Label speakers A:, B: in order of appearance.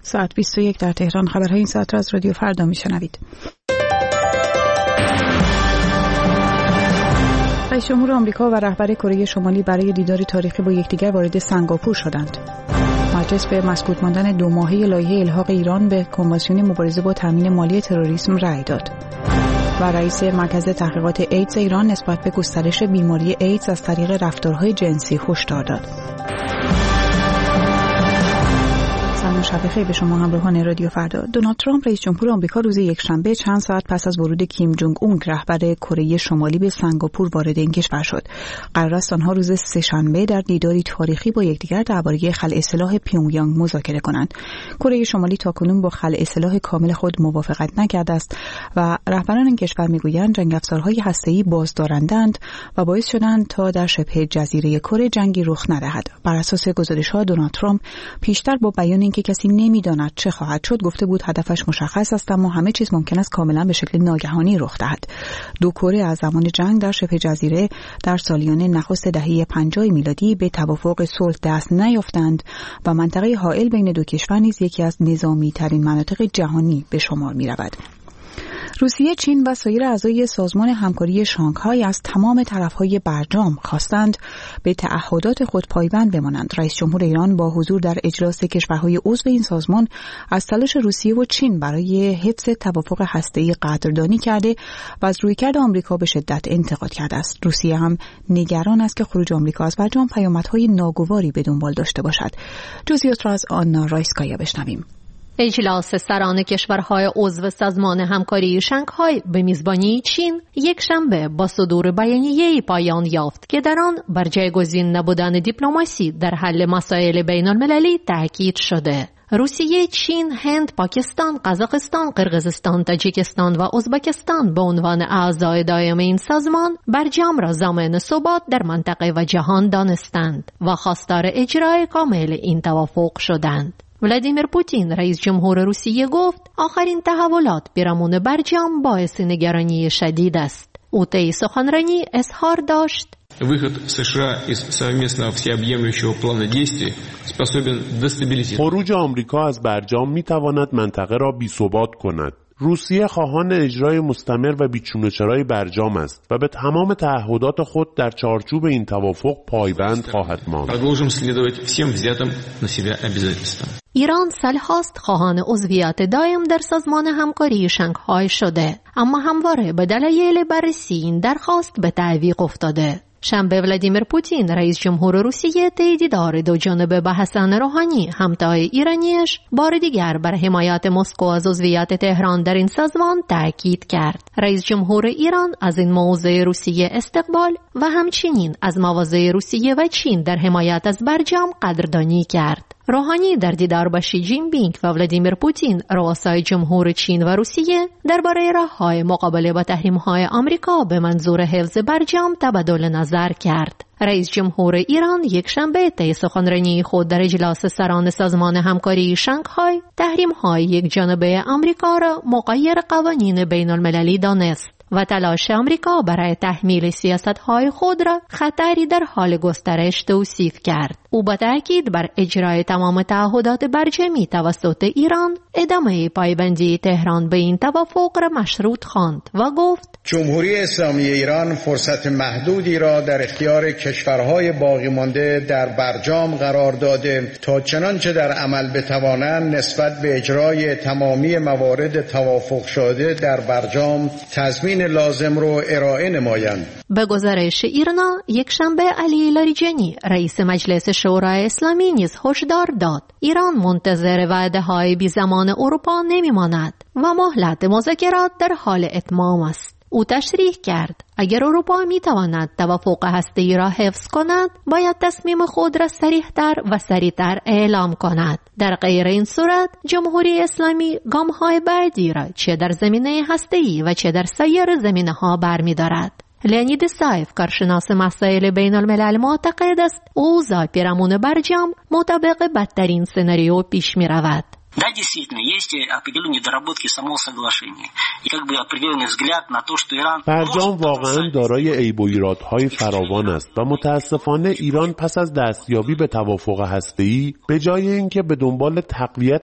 A: ساعت 21 در تهران. خبرهای این ساعت را از رادیو فردا میشنوید. رئیس جمهور آمریکا و رهبر کره شمالی برای دیداری تاریخی با یکدیگر وارد سنگاپور شدند. مجلس به مسکوت ماندن 2 ماهه لایحه الحاق ایران به کنوانسیون مبارزه با تامین مالی تروریسم رأی داد. و رئیس مرکز تحقیقات ایدز ایران نسبت به گسترش بیماری ایدز از طریق رفتارهای جنسی هشدار داد. سلام شب بخیر به شما همراهان رادیو فردا. دونالد ترامپ رئیس جمهور آمریکا روز یکشنبه چند ساعت پس از ورود کیم جونگ اون رهبر کره شمالی به سنگاپور وارد این کشور شد. قرار است آنها روز سه‌شنبه در دیداری تاریخی با یکدیگر درباره خلع سلاح پیونگیانگ مذاکره کنند. کره شمالی تاکنون با خلع سلاح کامل خود موافقت نکرده است و رهبران این کشور میگویند جنگ افزارهای هسته‌ای بازدارندند و باعث شدند تا در شبه جزیره کره جنگی رخ ندهد. بر اساس گزارش‌ها دونالد ترامپ پیشتر با بیان اینکه کسی نمیداند چه خواهد شد گفته بود هدفش مشخص است اما همه چیز ممکن است کاملا به شکل ناگهانی رخ دهد. دو کره از زمان جنگ در شبه جزیره در سالیان نخست دهه 50 میلادی به توافق صلح دست نیافتند و منطقه حائل بین دو کشور نیز یکی از نظامی ترین مناطق جهانی به شمار می رود. روسیه، چین و سایر اعضای سازمان همکاری شانگهای از تمام طرفهای برجام خواستند به تعهدات خود پایبند بمانند. رئیس جمهور ایران با حضور در اجلاس کشورهای عضو این سازمان از تلاش روسیه و چین برای حفظ توافق هسته‌ای قدردانی کرده و از رویکرد آمریکا به شدت انتقاد کرده است. روسیه هم نگران است که خروج آمریکا از برجام پیامدهای ناگواری به دنبال داشته باشد. جزئیات را از آنا رایسکایا بشنویم.
B: اجلاس سران کشورهای عضو سازمان همکاری شانگهای به میزبانی چین یک شنبه با صدور بیانیه‌ای پایان یافت که در آن بر جایگزین نبودن دیپلماسی در حل مسائل بین المللی تاکید شده. روسیه، چین، هند، پاکستان، قزاقستان، قرقیزستان، تاجیکستان و ازبکستان به عنوان اعضای دائم این سازمان برجام را ضامن ثبات در منطقه و جهان دانستند و خواستار اجرای کامل این توافق شدند. ولادیمیر پوتین رئیس جمهور روسیه گفت آخرین تحولات پیرامون برجام باعث نگرانی شدید است. او طی سخنرانی اظهار داشت
C: выход США из совместного всеобъемлющего плана действий способен дестабилизировать.
D: خروج آمریکا از برجام می‌تواند منطقه را بی‌ثبات کند. روسیه خواهان اجرای مستمر و بیچونه‌چرای برجام است و به تمام تعهدات خود در چارچوب این توافق پایبند خواهد ماند.
B: ایران سالهاست خواهان عضویت دائم در سازمان همکاری شانگهای شده، اما همواره به دلایل بررسی این درخواست به تعویق افتاده. شنبه ولادیمیر پوتین رئیس جمهور روسیه طی دیدار دو جانبه با حسن روحانی همتای ایرانیش بار دیگر بر حمایت مسکو از عضویت تهران در این سازمان تاکید کرد. رئیس جمهور ایران از این موضع روسیه استقبال و همچنین از مواضع روسیه و چین در حمایت از برجام قدردانی کرد. روحانی در دیدار با شی جین پینگ و ولادیمیر پوتین رؤسای جمهور چین و روسیه درباره راه‌های مقابله با تحریم‌های آمریکا به منظور حفظ برجام تبادل نظر کرد. رئیس جمهور ایران یک شنبه طی سخنرانی خود در اجلاس سران سازمان همکاری شانگهای تحریم‌های یک جانبه آمریکا را مغایر قوانین بین المللی دانست و تلاش آمریکا برای تحمیل سیاست‌های خود را خطری در حال گسترش توصیف کرد. او با تاکید بر اجرای تمام تعهدات برجامی توسط ایران ادامه پایبندی تهران به این توافق را مشروط خواند و گفت
E: جمهوری اسلامی ایران فرصت محدودی را در اختیار کشورهای باقی مانده در برجام قرار داده تا چنانچه در عمل بتوانند نسبت به اجرای تمامی موارد توافق شده در برجام تضمین لازم را ارائه نمایند.
B: به گزارش ایرنا یک شنبه علی لاریجانی رئیس مجلس شورای اسلامی نیز هشدار داد ایران منتظر وعده‌های بی زمان اروپا نمی‌ماند و مهلت مذاکرات در حال اتمام است. او تشریح کرد اگر اروپا می‌تواند توافق هسته‌ای را حفظ کند باید تصمیم خود را صریح‌تر و سریع‌تر اعلام کند. در غیر این صورت جمهوری اسلامی گام‌های بعدی را چه در زمینه هسته‌ای و چه در سایر زمینه‌ها برمی‌دارد. لئونید سایف کارشناس مسائل بین الملل معتقد است اوضاع پیرامون برجام مطابق بدترین سناریو پیش می رود.
F: Да, действительно, есть определенные недоработки самого соглашения. И как бы определенный взгляд на то, что Иран...
D: برجام واقعا دارای عیب و ایرادهای فراوان است و متاسفانه ایران پس از دستیابی به توافق هسته‌ای به جای اینکه به دنبال تقویت